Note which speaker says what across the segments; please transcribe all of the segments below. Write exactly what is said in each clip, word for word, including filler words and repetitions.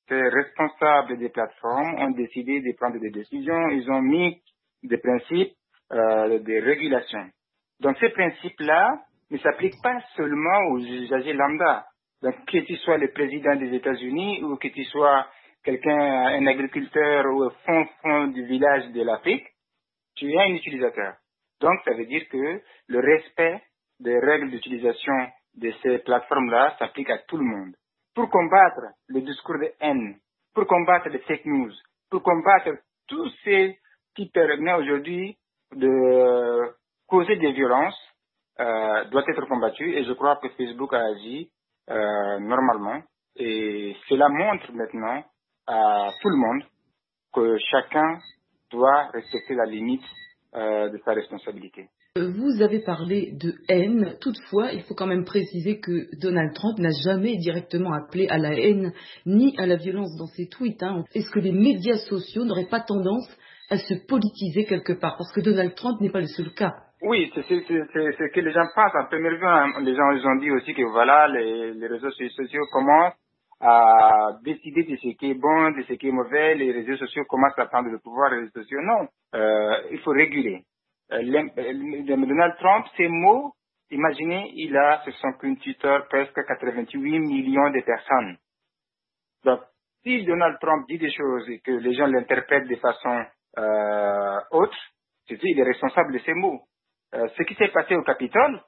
Speaker 1: ces responsables des plateformes ont décidé de prendre des décisions, ils ont mis des principes euh, de régulation. Donc ces principes-là ne s'appliquent pas seulement aux usagers lambda. Donc que tu sois le président des États-Unis ou que tu sois quelqu'un, un agriculteur ou au fond, fond du village de l'Afrique, tu es un utilisateur. Donc ça veut dire que le respect des règles d'utilisation de ces plateformes-là s'applique à tout le monde. Pour combattre le discours de haine, pour combattre les fake news, pour combattre tout ce qui permet aujourd'hui de causer des violences, euh, doit être combattu et je crois que Facebook a agi euh, normalement et cela montre maintenant à tout le monde que chacun doit respecter la limite euh, de sa responsabilité.
Speaker 2: Vous avez parlé de haine, toutefois, il faut quand même préciser que Donald Trump n'a jamais directement appelé à la haine ni à la violence dans ses tweets. Hein. Est-ce que les médias sociaux n'auraient pas tendance à se politiser quelque part? Parce que Donald Trump n'est pas le seul cas.
Speaker 1: Oui, c'est ce que les gens pensent en premier lieu. Hein. Les gens ils ont dit aussi que voilà, les, les réseaux sociaux commencent à décider de ce qui est bon, de ce qui est mauvais. Les réseaux sociaux commencent à prendre le pouvoir. Les réseaux sociaux, non. Euh, il faut réguler. Euh, Donald Trump, ces mots, imaginez, il a sur son compte Twitter presque quatre-vingt-huit millions de personnes. Donc, si Donald Trump dit des choses et que les gens l'interprètent de façon euh, autre, c'est qu'il est responsable de ces mots. Euh, ce qui s'est passé au Capitole,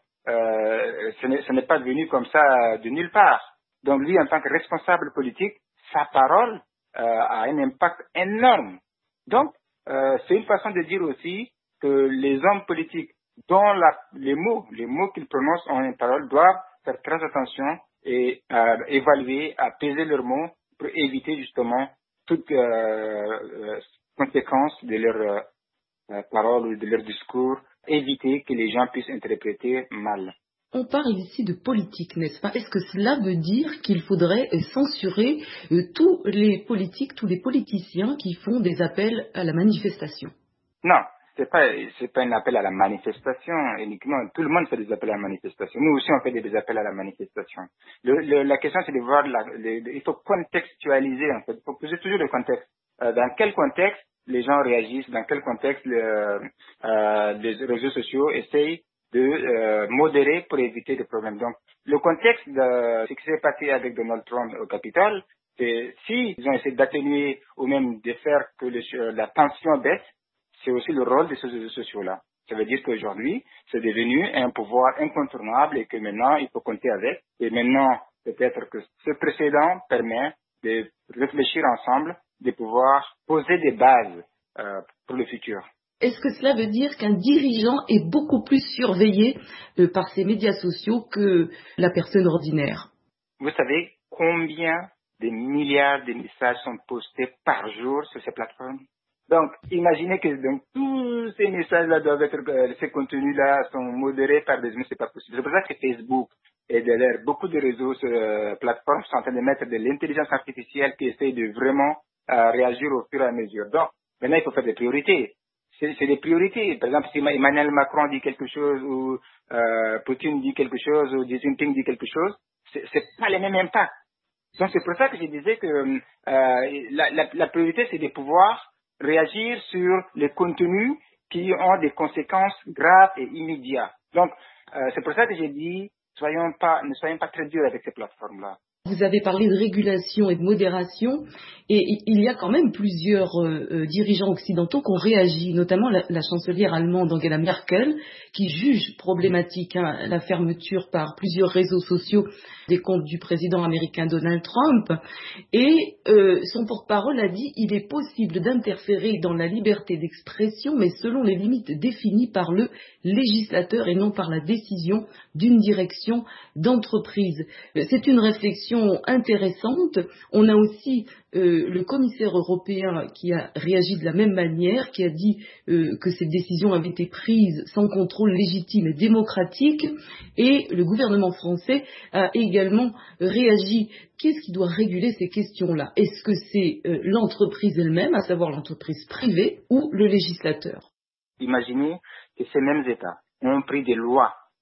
Speaker 1: euh, ce n'est pas venu comme ça de nulle part. Donc lui, en tant que responsable politique, sa parole euh, a un impact énorme. Donc, euh, c'est une façon de dire aussi que les hommes politiques, dont la, les mots, les mots qu'ils prononcent en une parole, doivent faire très attention et euh, évaluer, apaiser leurs mots pour éviter justement toute euh, euh, conséquence de leurs euh, paroles ou de leurs discours, éviter que les gens puissent interpréter mal.
Speaker 2: On parle ici de politique, n'est-ce pas? Est-ce que cela veut dire qu'il faudrait censurer euh, tous les politiques, tous les politiciens qui font des appels à la manifestation?
Speaker 1: Non, c'est pas c'est pas un appel à la manifestation uniquement. Tout le monde fait des appels à la manifestation. Nous aussi on fait des, des appels à la manifestation. Le, le, la question c'est de voir la, le, il faut contextualiser en fait. Il faut poser toujours le contexte. Euh, dans quel contexte les gens réagissent? Dans quel contexte le, euh, les réseaux sociaux essayent de euh, modérer pour éviter des problèmes. Donc, le contexte de ce qui s'est passé avec Donald Trump au Capitole, c'est si ils ont essayé d'atténuer ou même de faire que le, la tension baisse, c'est aussi le rôle de ces réseaux sociaux-là. Ça veut dire qu'aujourd'hui, c'est devenu un pouvoir incontournable et que maintenant, il faut compter avec. Et maintenant, peut-être que ce précédent permet de réfléchir ensemble, de pouvoir poser des bases euh, pour le futur.
Speaker 2: Est-ce que cela veut dire qu'un dirigeant est beaucoup plus surveillé euh, par ces médias sociaux que la personne ordinaire?
Speaker 1: Vous savez combien de milliards de messages sont postés par jour sur ces plateformes? Donc, imaginez que donc, tous ces messages-là doivent être, euh, ces contenus-là sont modérés par des humains, c'est pas possible. C'est pour ça que Facebook et d'ailleurs beaucoup de réseaux sur euh, plateformes sont en train de mettre de l'intelligence artificielle qui essaie de vraiment euh, réagir au fur et à mesure. Donc, maintenant, il faut faire des priorités. C'est des priorités. Par exemple, si Emmanuel Macron dit quelque chose ou euh, Poutine dit quelque chose ou Xi Jinping dit quelque chose, c'est, c'est pas le même impact. Donc c'est pour ça que je disais que euh, la, la, la priorité c'est de pouvoir réagir sur les contenus qui ont des conséquences graves et immédiates. Donc euh, c'est pour ça que j'ai dit soyons pas, ne soyons pas très durs avec ces plateformes-là.
Speaker 2: Vous avez parlé de régulation et de modération, et il y a quand même plusieurs euh, dirigeants occidentaux qui ont réagi, notamment la, la chancelière allemande Angela Merkel, qui juge problématique hein, la fermeture par plusieurs réseaux sociaux des comptes du président américain Donald Trump, et euh, son porte-parole a dit il est possible d'interférer dans la liberté d'expression, mais selon les limites définies par le législateur et non par la décision d'une direction d'entreprise. C'est une réflexion intéressante. On a aussi euh, le commissaire européen qui a réagi de la même manière, qui a dit euh, que ces décisions avaient été prises sans contrôle légitime et démocratique, et le gouvernement français a également réagi. Qu'est-ce qui doit réguler ces questions-là? Est-ce que c'est euh, l'entreprise elle-même, à savoir l'entreprise privée, ou le législateur?
Speaker 1: Imaginez que ces mêmes États ont pris des lois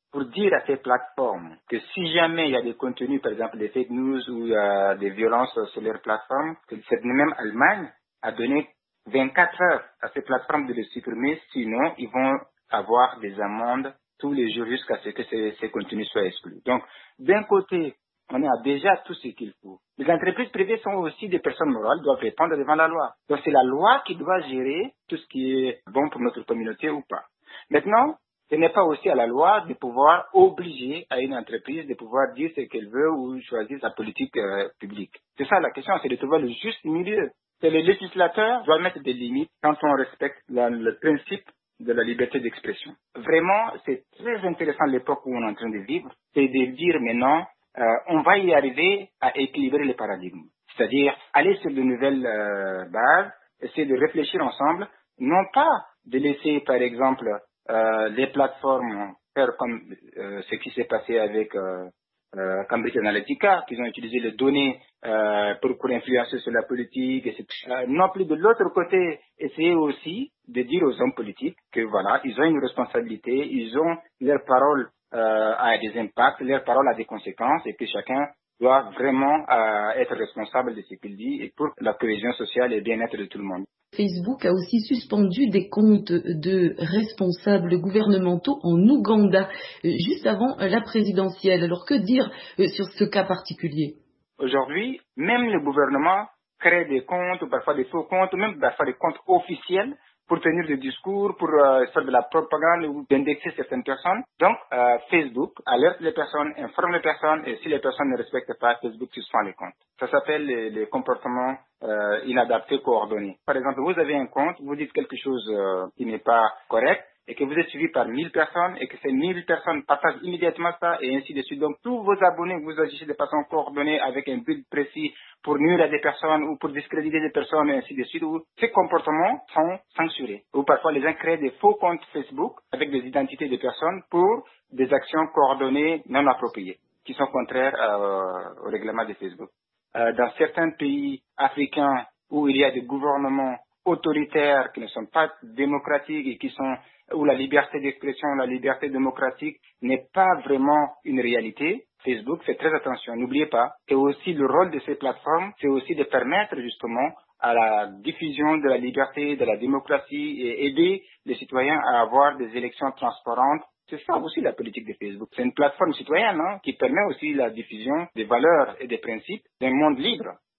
Speaker 1: pour dire à ces plateformes que si jamais il y a des contenus, par exemple des fake news ou euh, des violences sur leurs plateformes, que cette même Allemagne a donné vingt-quatre heures à ces plateformes de les supprimer, sinon ils vont avoir des amendes tous les jours jusqu'à ce que ces, ces contenus soient exclus. Donc, d'un côté, on a déjà tout ce qu'il faut. Les entreprises privées sont aussi des personnes morales, doivent répondre devant la loi. Donc, c'est la loi qui doit gérer tout ce qui est bon pour notre communauté ou pas. Maintenant, ce n'est pas aussi à la loi de pouvoir obliger à une entreprise de pouvoir dire ce qu'elle veut ou choisir sa politique euh, publique. C'est ça la question, c'est de trouver le juste milieu. C'est le législateur doit mettre des limites quand on respecte la, le principe de la liberté d'expression. Vraiment, c'est très intéressant l'époque où on est en train de vivre, c'est de dire maintenant, euh, on va y arriver à équilibrer les paradigmes. C'est-à-dire aller sur de nouvelles euh, bases, essayer de réfléchir ensemble, non pas de laisser, par exemple, euh, les plateformes faire comme euh, ce qui s'est passé avec euh, euh, Cambridge Analytica, qu'ils ont utilisé les données euh, pour, pour influencer sur la politique, et cetera. Euh, non plus de l'autre côté, essayer aussi de dire aux hommes politiques que voilà, ils ont une responsabilité, ils ont leur parole euh, a des impacts, leur parole a des conséquences, et que chacun doit vraiment euh, être responsable de ce qu'il dit et pour la cohésion sociale et le bien-être de tout le monde.
Speaker 2: Facebook a aussi suspendu des comptes de responsables gouvernementaux en Ouganda, juste avant la présidentielle. Alors que dire sur ce cas particulier?
Speaker 1: Aujourd'hui, même le gouvernement crée des comptes, ou parfois des faux comptes, ou même parfois des comptes officiels pour tenir des discours, pour euh, faire de la propagande ou d'indexer certaines personnes. Donc, euh, Facebook alerte les personnes, informe les personnes, et si les personnes ne respectent pas, Facebook suspend les comptes. Ça s'appelle les, les comportements euh, inadaptés coordonnés. Par exemple, vous avez un compte, vous dites quelque chose euh, qui n'est pas correct, et que vous êtes suivi par mille personnes, et que ces mille personnes partagent immédiatement ça, et ainsi de suite. Donc, tous vos abonnés, vous agissez de façon coordonnée avec un but précis pour nuire à des personnes ou pour discréditer des personnes, et ainsi de suite. Où ces comportements sont censurés. Ou parfois, les gens créent des faux comptes Facebook avec des identités de personnes pour des actions coordonnées non appropriées, qui sont contraires euh, au règlement de Facebook. Euh, dans certains pays africains où il y a des gouvernements autoritaires qui ne sont pas démocratiques et qui sont où la liberté d'expression, la liberté démocratique n'est pas vraiment une réalité, Facebook fait très attention. N'oubliez pas que aussi le rôle de ces plateformes, c'est aussi de permettre justement à la diffusion de la liberté, de la démocratie et aider les citoyens à avoir des élections transparentes. C'est ça aussi la politique de Facebook. C'est une plateforme citoyenne hein, qui permet aussi la diffusion des valeurs et des principes d'un monde libre.